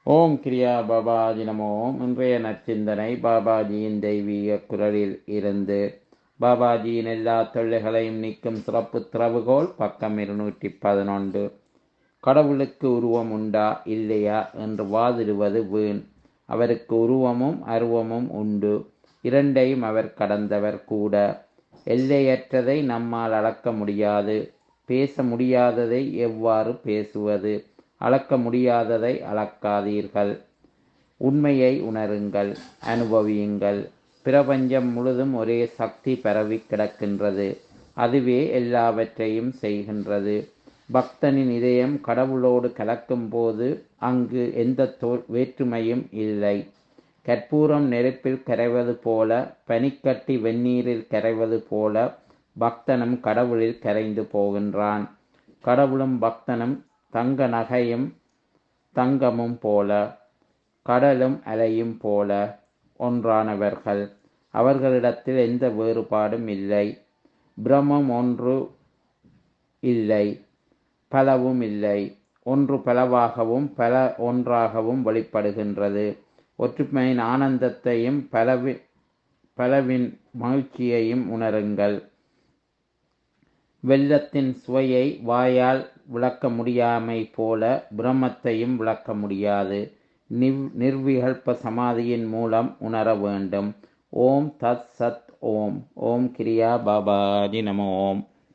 ஓம் கிரியா பாபாஜி நமோ. இன்றைய நற்சிந்தனை பாபாஜியின் தெய்வீக குரலில் இருந்து. பாபாஜியின் எல்லா தொல்லைகளையும் நீக்கும் சிறப்பு திறவுகோல், பக்கம் 211. கடவுளுக்கு உருவம் உண்டா இல்லையா என்று வாதிடுவது வீண். அவருக்கு உருவமும் அருவமும் உண்டு. இரண்டையும் அவர் கடந்தவர் கூட. எல்லையற்றதை நம்மால் அளக்க முடியாது. பேச முடியாததை எவ்வாறு பேசுவது? அளக்க முடியாததை அளக்காதீர்கள். உண்மையை உணருங்கள், அனுபவியுங்கள். பிரபஞ்சம் முழுதும் ஒரே சக்தி பரவி கிடக்கின்றது. அதுவே எல்லாவற்றையும் செய்கின்றது. பக்தனின் இதயம் கடவுளோடு கலக்கும் போது அங்கு எந்த வேற்றுமையும் இல்லை. கற்பூரம் நெருப்பில் கரைவது போல, பனிக்கட்டி வெந்நீரில் கரைவது போல பக்தனும் கடவுளில் கரைந்து போகின்றான். கடவுளும் பக்தனும் தங்க நகையும் தங்கமும் போல, கடலும் அலையும் போல ஒன்றானவர்கள். அவர்களிடத்தில் எந்த வேறுபாடும் இல்லை. பிரம்மம் ஒன்று இல்லை, பலவும் இல்லை. ஒன்று பலவாகவும் பல ஒன்றாகவும் வெளிப்படுகின்றது. ஒற்றுமையின் ஆனந்தத்தையும் பலவின் மகிழ்ச்சியையும் உணருங்கள். வெள்ளத்தின் சுவையை வாயால் விளக்க முடியாமை போல பிரம்மத்தையும் விளக்க முடியாது. நிர்விகல்ப சமாதியின் மூலம் உணர வேண்டும். ஓம் தத் சத் ஓம். ஓம் கிரியா பாபாஜி நமோ. ஓம்.